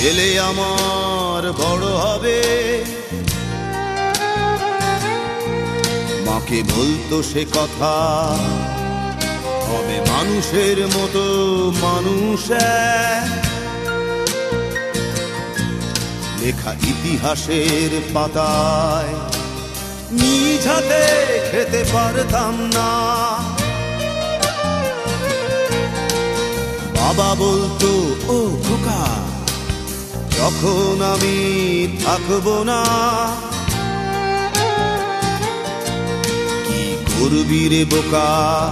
ছেলে আমার বড় হবে, মাকে বলতো সে কথা, হবে মানুষের মতো মানুষ। লেখা ইতিহাসের পাতায় নিজ হাতে খেতে পারতাম না। বাবা বলতো, ও খোকা, যখন আমি থাকবো না, কি করবি রে বোকা,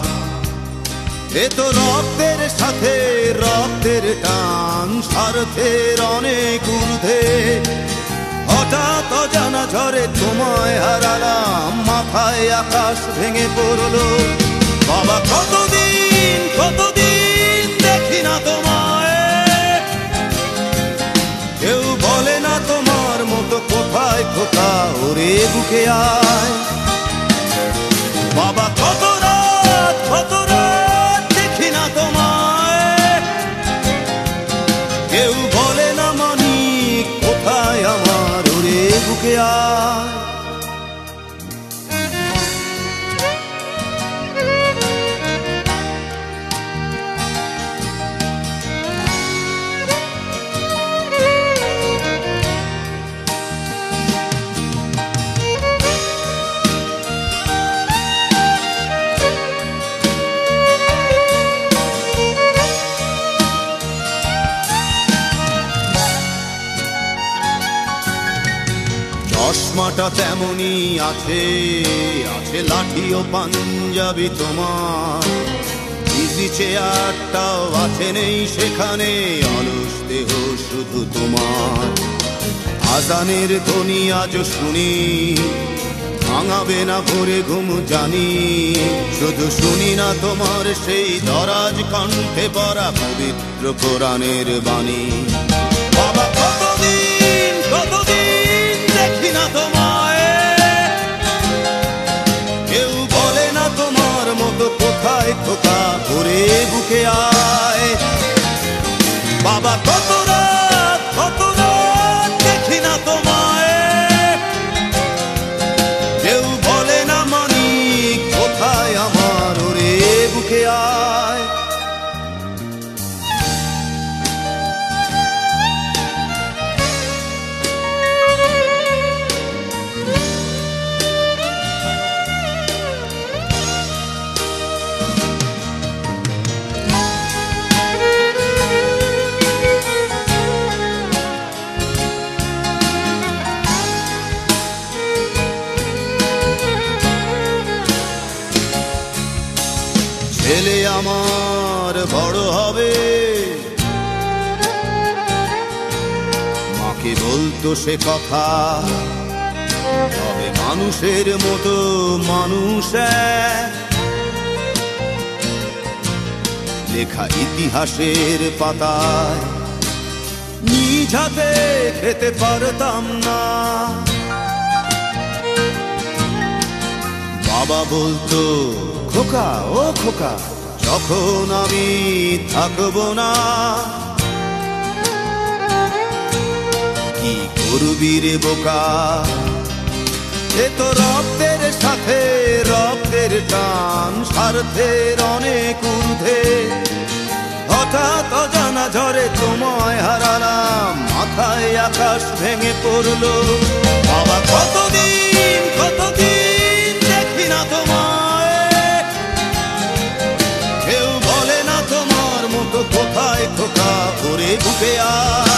এ তো রক্তের সাথে রক্তের টান, স্বার্থের অনেক ঊর্ধ্বে। হঠাৎ অজানা ঝড়ে তোমায় হারালাম, মাথায় আকাশ ভেঙে পড়লো। বাবা কতদিন কতদিন দেখি না তোমায়, কেউ বলে না তোমার মতো কোথায় খোকা, ওরে বুকে আয়। বাবা কত রাত দেখি না তোমায়, কেউ বলে না মানিক কোথায় আমার, ওরে বুকে আয়। চশমাটা তেমনি আছে, আছে লাঠি ও পাঞ্জাবি তোমার, ইজি চেয়ারটাও আছে নেই সেখানে, অলস দেহ শুধু তোমার। আজানের ধ্বনি আজ শুনি, ভাঙাবে না ভোরে ঘুম জানি, শুধু শুনি না তোমার সেই দরাজ কণ্ঠে পড়া পবিত্র কোরআনের বাণী। বাবা কতদিন কতদিন দেখি না তোমায়, কেউ বলে না তোমার মতো কোথায় খোকা, ওরে বুকে আয়। বাবা কত রাত দেখি না তোমায়, কেউ বলে না মানিক কোথায় আমার, ওরে বুকে আয়। ছেলে আমার বড় হবে, মাকে বলতো সে কথা, হবে মানুষের মতো মানুষ। লেখা ইতিহাসের পাতায় নিজ হাতে খেতে পারতাম না। বাবা বলতো, খোকা ও খোকা, যখন আমি থাকবো না, কি করবি রে বোকা, এ তো রক্তের সাথে রক্তের টান, স্বার্থের অনেক ঊর্ধ্বে। হঠাৎ অজানা ঝড়ে তোমায় হারালাম, মাথায় আকাশ ভেঙে পড়লো। বাবা কতদিন কতদিন দেখি না তোমায়, কেউ বলে না তোমার মতো কোথায় খোকা, ওরে বুকে আয়।